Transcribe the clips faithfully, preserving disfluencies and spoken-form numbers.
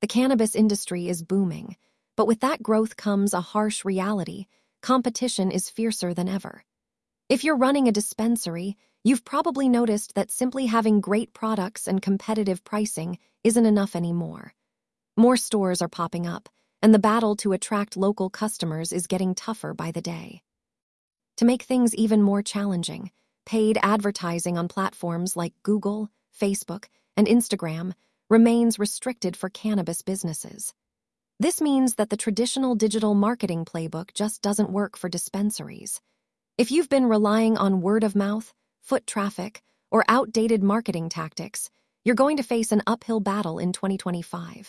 The cannabis industry is booming, but with that growth comes a harsh reality. Competition is fiercer than ever. If you're running a dispensary, you've probably noticed that simply having great products and competitive pricing isn't enough anymore. More stores are popping up, and the battle to attract local customers is getting tougher by the day. To make things even more challenging, paid advertising on platforms like Google, Facebook, and Instagram remains restricted for cannabis businesses. This means that the traditional digital marketing playbook just doesn't work for dispensaries. If you've been relying on word of mouth, foot traffic, or outdated marketing tactics, you're going to face an uphill battle in twenty twenty-five.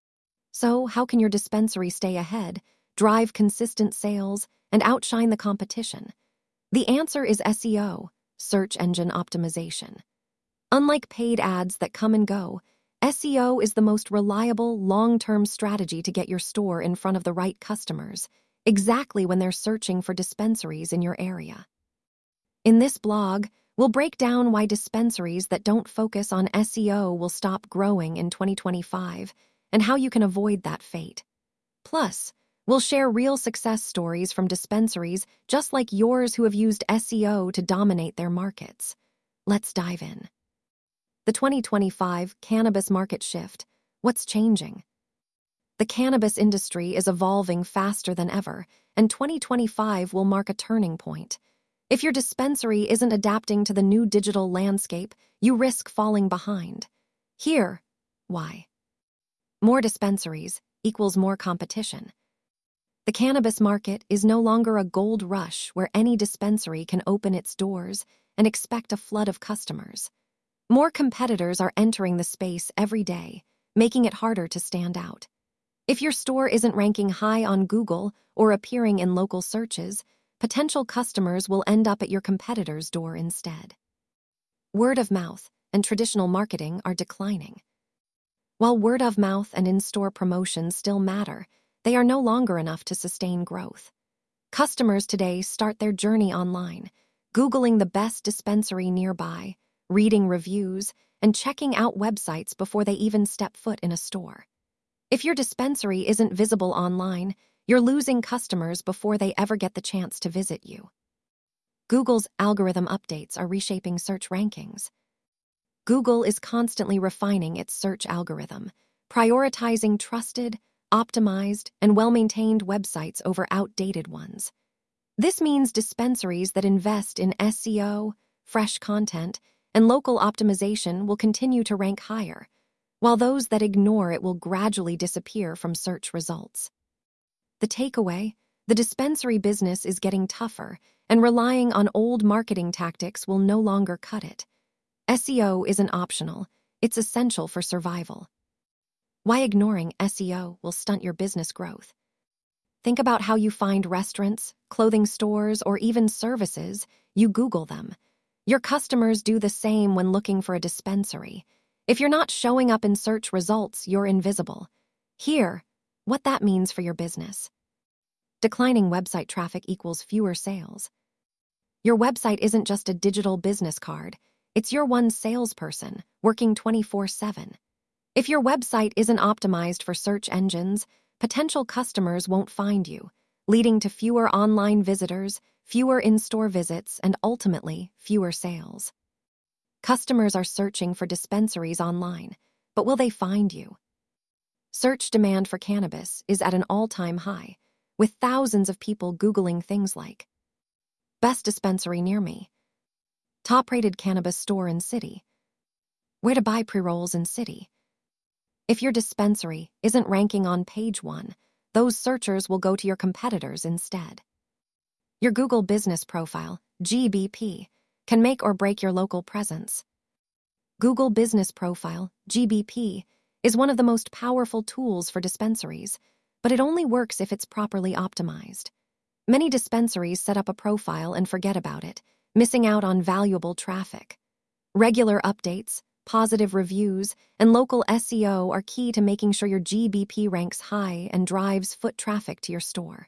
So, how can your dispensary stay ahead, drive consistent sales, and outshine the competition? The answer is S E O, search engine optimization. Unlike paid ads that come and go, S E O is the most reliable, long-term strategy to get your store in front of the right customers, exactly when they're searching for dispensaries in your area. In this blog, we'll break down why dispensaries that don't focus on S E O will stop growing in twenty twenty-five and how you can avoid that fate. Plus, we'll share real success stories from dispensaries just like yours who have used S E O to dominate their markets. Let's dive in. The twenty twenty-five cannabis market shift. What's changing? The cannabis industry is evolving faster than ever, and twenty twenty-five will mark a turning point. If your dispensary isn't adapting to the new digital landscape, you risk falling behind. Here, why? More dispensaries equals more competition. The cannabis market is no longer a gold rush where any dispensary can open its doors and expect a flood of customers. More competitors are entering the space every day, making it harder to stand out. If your store isn't ranking high on Google or appearing in local searches, potential customers will end up at your competitor's door instead. Word of mouth and traditional marketing are declining. While word of mouth and in-store promotions still matter, they are no longer enough to sustain growth. Customers today start their journey online, Googling the best dispensary nearby, reading reviews, and checking out websites before they even step foot in a store. If your dispensary isn't visible online, you're losing customers before they ever get the chance to visit you. Google's algorithm updates are reshaping search rankings. Google is constantly refining its search algorithm, prioritizing trusted, optimized, and well-maintained websites over outdated ones. This means dispensaries that invest in S E O, fresh content, and local optimization will continue to rank higher, while those that ignore it will gradually disappear from search results. The takeaway: the dispensary business is getting tougher, and relying on old marketing tactics will no longer cut it. S E O isn't optional, it's essential for survival. Why ignoring S E O will stunt your business growth? Think about how you find restaurants, clothing stores, or even services. You Google them. Your customers do the same when looking for a dispensary. If you're not showing up in search results, you're invisible. Here, what that means for your business. Declining website traffic equals fewer sales. Your website isn't just a digital business card, it's your one salesperson, working twenty-four seven. If your website isn't optimized for search engines, potential customers won't find you, leading to fewer online visitors, fewer in-store visits, and ultimately, fewer sales. Customers are searching for dispensaries online, but will they find you? Search demand for cannabis is at an all-time high, with thousands of people Googling things like best dispensary near me, top-rated cannabis store in city, where to buy pre-rolls in city. If your dispensary isn't ranking on page one, those searchers will go to your competitors instead. Your Google Business Profile, G B P, can make or break your local presence. Google Business Profile, G B P, is one of the most powerful tools for dispensaries, but it only works if it's properly optimized. Many dispensaries set up a profile and forget about it, missing out on valuable traffic. Regular updates, positive reviews, and local S E O are key to making sure your G B P ranks high and drives foot traffic to your store.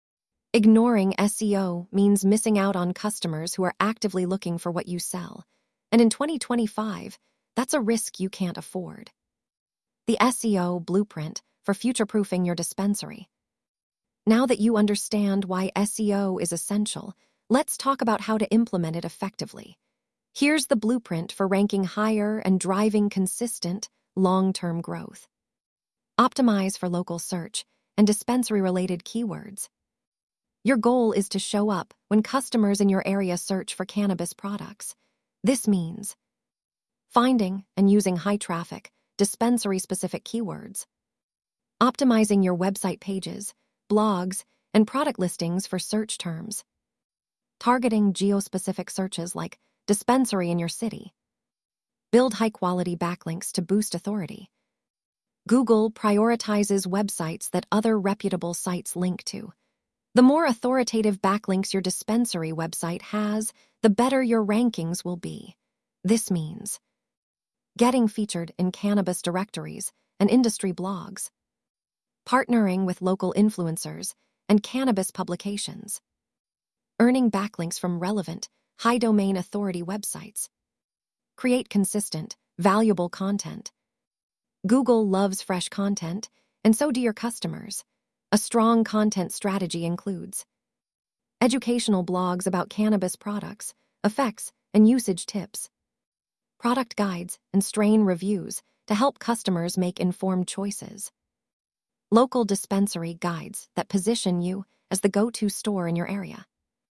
Ignoring S E O means missing out on customers who are actively looking for what you sell, and in twenty twenty-five, that's a risk you can't afford. the S E O blueprint for future-proofing your dispensary. Now that you understand why S E O is essential, let's talk about how to implement it effectively. Here's the blueprint for ranking higher and driving consistent, long-term growth. Optimize for local search and dispensary-related keywords. Your goal is to show up when customers in your area search for cannabis products. This means finding and using high-traffic, dispensary-specific keywords. Optimizing your website pages, blogs, and product listings for search terms. Targeting geo-specific searches like dispensary in your city. Build high-quality backlinks to boost authority. Google prioritizes websites that other reputable sites link to. The more authoritative backlinks your dispensary website has, the better your rankings will be. This means getting featured in cannabis directories and industry blogs, partnering with local influencers and cannabis publications, earning backlinks from relevant, high-domain authority websites. Create consistent, valuable content. Google loves fresh content, and so do your customers. A strong content strategy includes educational blogs about cannabis products, effects, and usage tips, product guides and strain reviews to help customers make informed choices, local dispensary guides that position you as the go-to store in your area.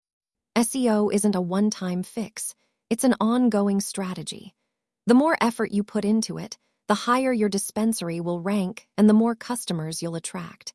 S E O isn't a one-time fix, it's an ongoing strategy. The more effort you put into it, the higher your dispensary will rank and the more customers you'll attract.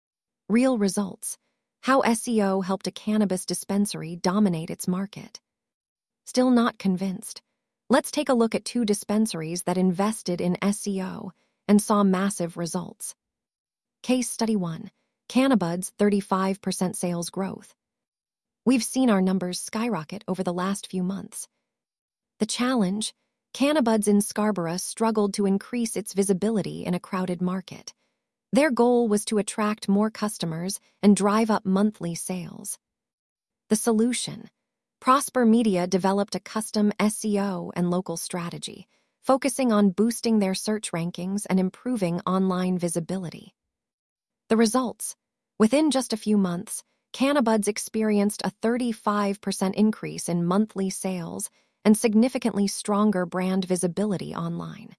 Real results. How S E O helped a cannabis dispensary dominate its market. Still not convinced? Let's take a look at two dispensaries that invested in S E O and saw massive results. Case Study one. Cannabuds thirty-five percent sales growth. We've seen our numbers skyrocket over the last few months. The challenge? Cannabuds in Scarborough struggled to increase its visibility in a crowded market. Their goal was to attract more customers and drive up monthly sales. The solution? Prosper Media developed a custom S E O and local strategy, focusing on boosting their search rankings and improving online visibility. The results? Within just a few months, Cannabuds experienced a thirty-five percent increase in monthly sales and significantly stronger brand visibility online.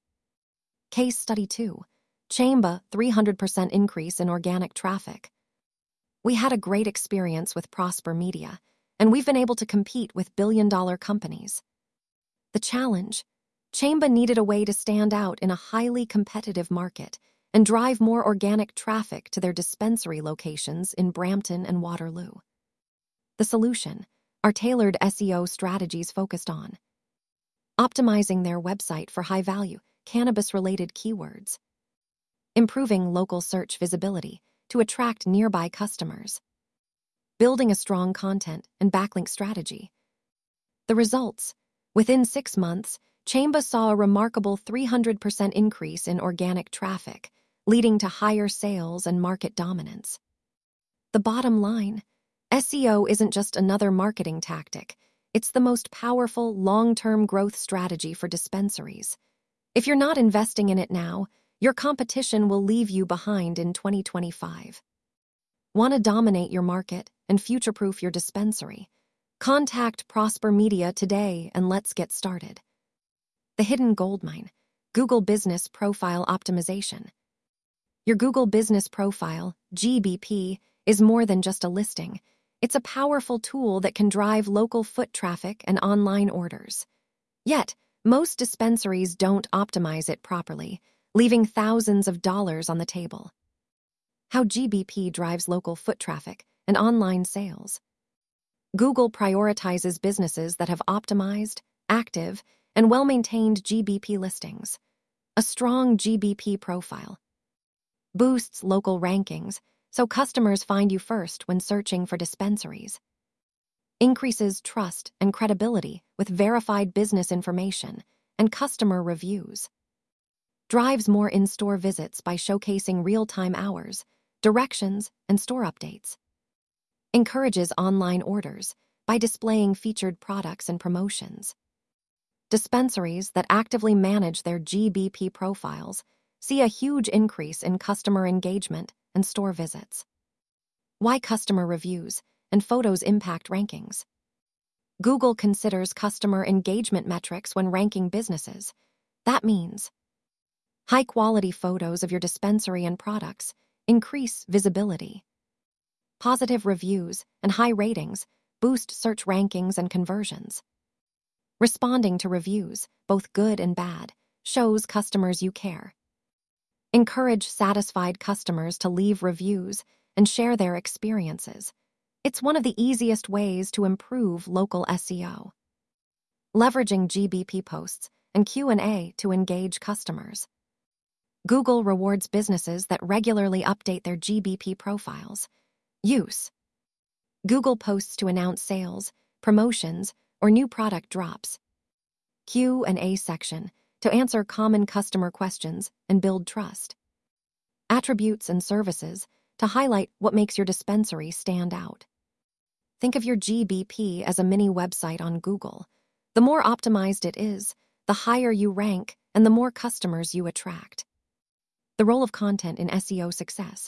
Case Study two. Chamba, three hundred percent increase in organic traffic. We had a great experience with Prosper Media, and we've been able to compete with billion-dollar companies. The challenge? Chamba needed a way to stand out in a highly competitive market and drive more organic traffic to their dispensary locations in Brampton and Waterloo. The solution? Our tailored S E O strategies focused on optimizing their website for high-value, cannabis-related keywords, improving local search visibility to attract nearby customers, building a strong content and backlink strategy. The results? Within six months, Chamba saw a remarkable three hundred percent increase in organic traffic, leading to higher sales and market dominance. The bottom line? S E O isn't just another marketing tactic, it's the most powerful long-term growth strategy for dispensaries. If you're not investing in it now, your competition will leave you behind in twenty twenty-five. Want to dominate your market and future-proof your dispensary? Contact Prosper Media today and let's get started. The hidden goldmine, Google Business Profile Optimization. Your Google Business Profile, G B P, is more than just a listing. It's a powerful tool that can drive local foot traffic and online orders. Yet, most dispensaries don't optimize it properly, leaving thousands of dollars on the table. How G B P drives local foot traffic and online sales. Google prioritizes businesses that have optimized, active, and well-maintained G B P listings. A strong G B P profile boosts local rankings, so customers find you first when searching for dispensaries. Increases trust and credibility with verified business information and customer reviews. Drives more in-store visits by showcasing real-time hours, directions, and store updates. Encourages online orders by displaying featured products and promotions. Dispensaries that actively manage their G B P profiles see a huge increase in customer engagement and store visits. Why customer reviews and photos impact rankings? Google considers customer engagement metrics when ranking businesses. That means high-quality photos of your dispensary and products increase visibility. Positive reviews and high ratings boost search rankings and conversions. Responding to reviews, both good and bad, shows customers you care. Encourage satisfied customers to leave reviews and share their experiences. It's one of the easiest ways to improve local S E O. Leveraging G B P posts and Q and A to engage customers. Google rewards businesses that regularly update their G B P profiles. Use: Google posts to announce sales, promotions, or new product drops. Q and A section to answer common customer questions and build trust. Attributes and services to highlight what makes your dispensary stand out. Think of your G B P as a mini website on Google. The more optimized it is, the higher you rank and the more customers you attract. The role of content in S E O success.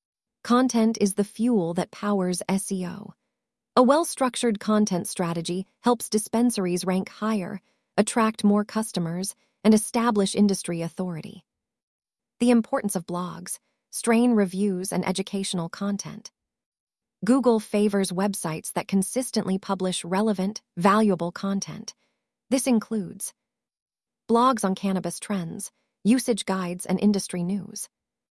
Content is the fuel that powers S E O. A well-structured content strategy helps dispensaries rank higher, attract more customers, and establish industry authority. The importance of blogs, strain reviews, and educational content. Google favors websites that consistently publish relevant, valuable content. This includes blogs on cannabis trends, usage guides, and industry news.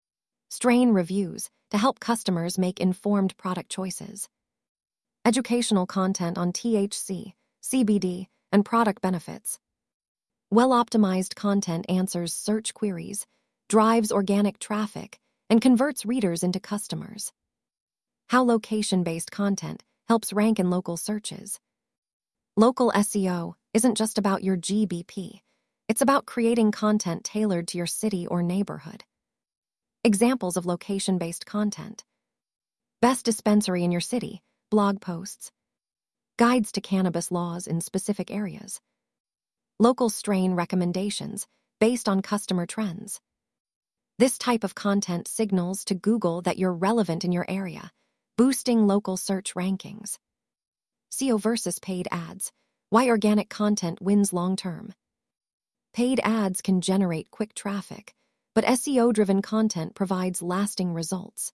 Strain reviews to help customers make informed product choices. Educational content on T H C, C B D, and product benefits. Well-optimized content answers search queries, drives organic traffic, and converts readers into customers. How location-based content helps rank in local searches. Local S E O isn't just about your G B P. It's about creating content tailored to your city or neighborhood. Examples of location-based content. Best dispensary in your city, blog posts. Guides to cannabis laws in specific areas. Local strain recommendations based on customer trends. This type of content signals to Google that you're relevant in your area, boosting local search rankings. S E O versus paid ads. Why organic content wins long-term. Paid ads can generate quick traffic, but S E O-driven content provides lasting results.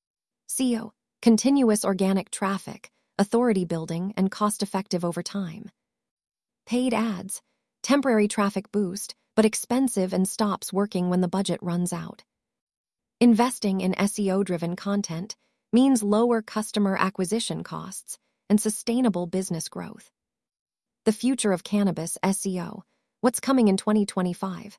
S E O, continuous organic traffic, authority building, and cost-effective over time. Paid ads, temporary traffic boost, but expensive and stops working when the budget runs out. Investing in S E O-driven content means lower customer acquisition costs and sustainable business growth. The future of cannabis S E O. What's coming in twenty twenty-five?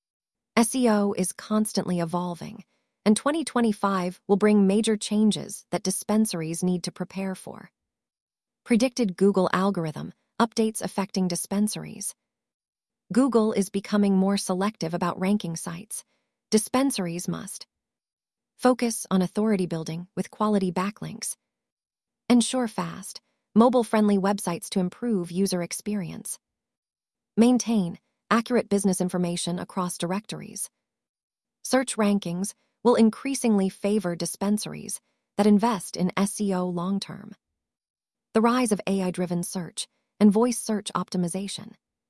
S E O is constantly evolving, and twenty twenty-five will bring major changes that dispensaries need to prepare for. Predicted Google algorithm updates affecting dispensaries. Google is becoming more selective about ranking sites. Dispensaries must focus on authority building with quality backlinks. Ensure fast, mobile-friendly websites to improve user experience. Maintain accurate business information across directories. Search rankings will increasingly favor dispensaries that invest in S E O long-term. The rise of A I-driven search and voice search optimization.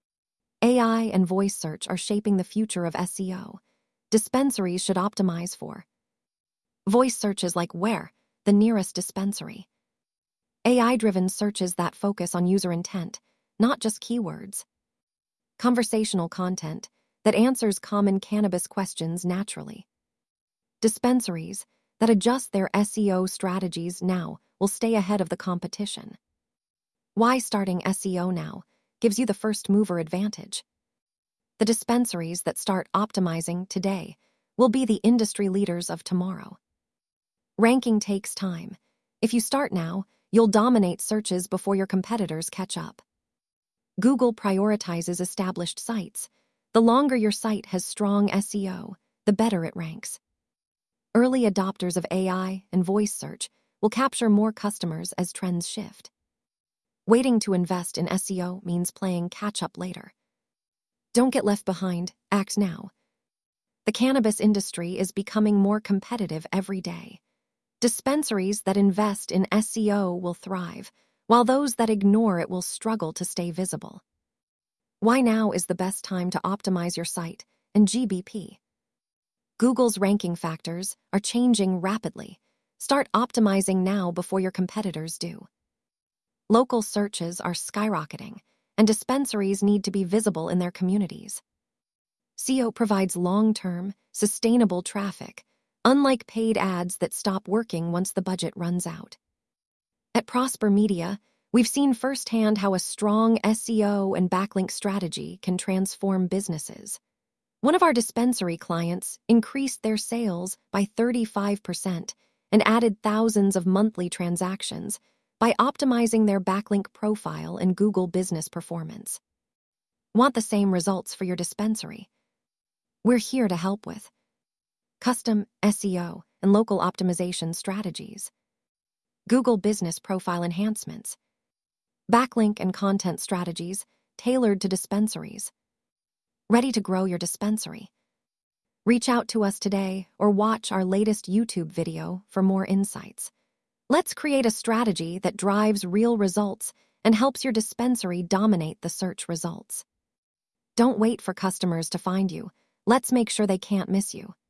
A I and voice search are shaping the future of S E O. Dispensaries should optimize for voice searches like where, the nearest dispensary. A I-driven searches that focus on user intent, not just keywords. Conversational content that answers common cannabis questions naturally. Dispensaries that adjust their S E O strategies now will stay ahead of the competition. Why starting S E O now gives you the first mover advantage. The dispensaries that start optimizing today will be the industry leaders of tomorrow. Ranking takes time. If you start now, you'll dominate searches before your competitors catch up. Google prioritizes established sites. The longer your site has strong S E O, the better it ranks. Early adopters of A I and voice search will capture more customers as trends shift. Waiting to invest in S E O means playing catch-up later. Don't get left behind, act now. The cannabis industry is becoming more competitive every day. Dispensaries that invest in S E O will thrive, while those that ignore it will struggle to stay visible. Why now is the best time to optimize your site and G B P? Google's ranking factors are changing rapidly. Start optimizing now before your competitors do. Local searches are skyrocketing, and dispensaries need to be visible in their communities. S E O provides long-term, sustainable traffic, unlike paid ads that stop working once the budget runs out. At Prosper Media, we've seen firsthand how a strong S E O and backlink strategy can transform businesses. One of our dispensary clients increased their sales by thirty-five percent and added thousands of monthly transactions by optimizing their backlink profile and Google Business Performance. Want the same results for your dispensary? We're here to help with custom S E O and local optimization strategies, Google Business Profile enhancements, backlink and content strategies tailored to dispensaries. Ready to grow your dispensary? Reach out to us today or watch our latest YouTube video for more insights. Let's create a strategy that drives real results and helps your dispensary dominate the search results. Don't wait for customers to find you. Let's make sure they can't miss you.